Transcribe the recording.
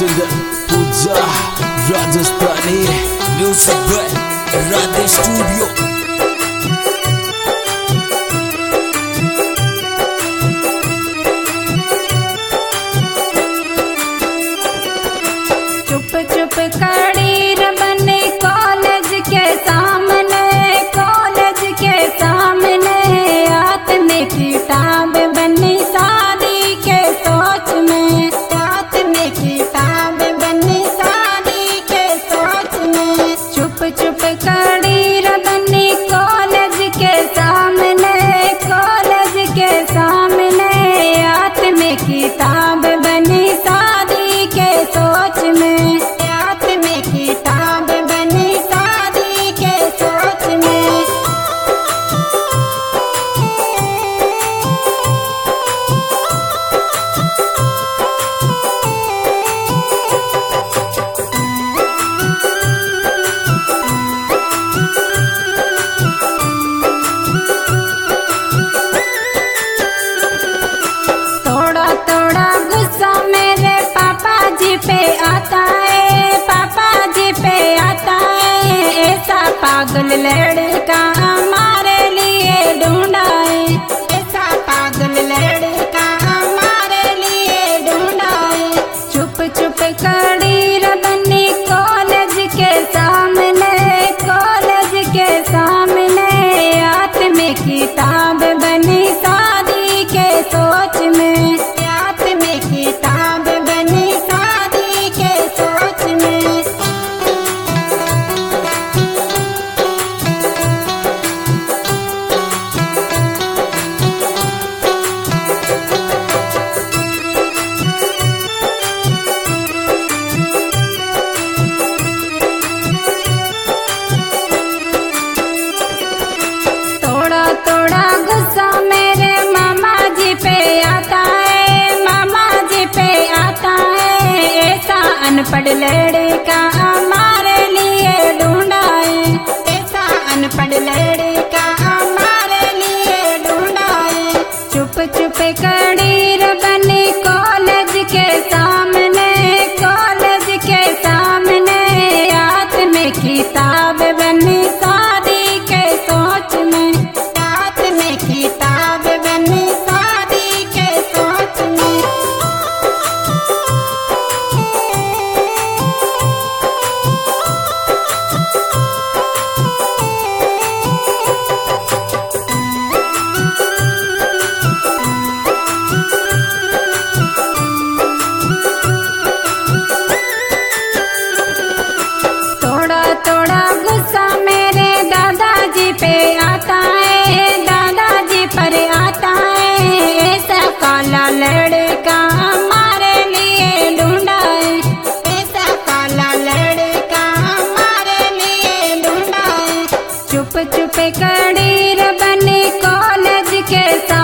Singer Pooja Rajasthani music by Radhe studio. चुप चुप खड़ी बने कॉलेज के सामने, कॉलेज के सामने हाथ में किताब बनी शादी के सोच में, हाथ में किताब बनी शादी के सोच में। चुप चुप खड़ी बनी कॉलेज के सामने, कॉलेज के सामने हाथ में किताब बनी शादी के सोच में, हाथ में किताब बनी शादी के सोच में। थोड़ा थोड़ा गुस्सा मेरे पापा जी पे आता है, पापा जी पे आता है। ऐसा पागल लड़का हमारे लिए ढूंढा है, ऐसा पागल लड़का हमारे लिए ढूंढा है। चुप चुप खड़ी बनी कॉलेज के सामने, कॉलेज के सामने हाथ में किताब बनी शादी के सोच में, हाथ में किताब बनी शादी के सोच में। थोड़ा थोड़ा गुस्सा मेरे मामा जी पे आता है, मामा जी पे आता है। ऐसा अनपढ़ लड़का हमारे लिए ढूंढा है, ऐसा अनपढ़ लड़का हमारे लिए ढूंढा है। चुप चुप खड़ी बनी कॉलेज के सामने, कॉलेज के सामने हाथ में किताब बनी शादी के सोच में, हाथ में किताब बनी शादी के सोच में। थोड़ा थोड़ा गुस्सा मेरे दादाजी पे आता है, दादाजी पर आता है। ऐसा काला लड़का हमारे लिए ढूंढा है, ऐसा काला लड़का हमारे लिए ढूंढा है। चुप चुप खड़ी बनी कॉलेज के सामने,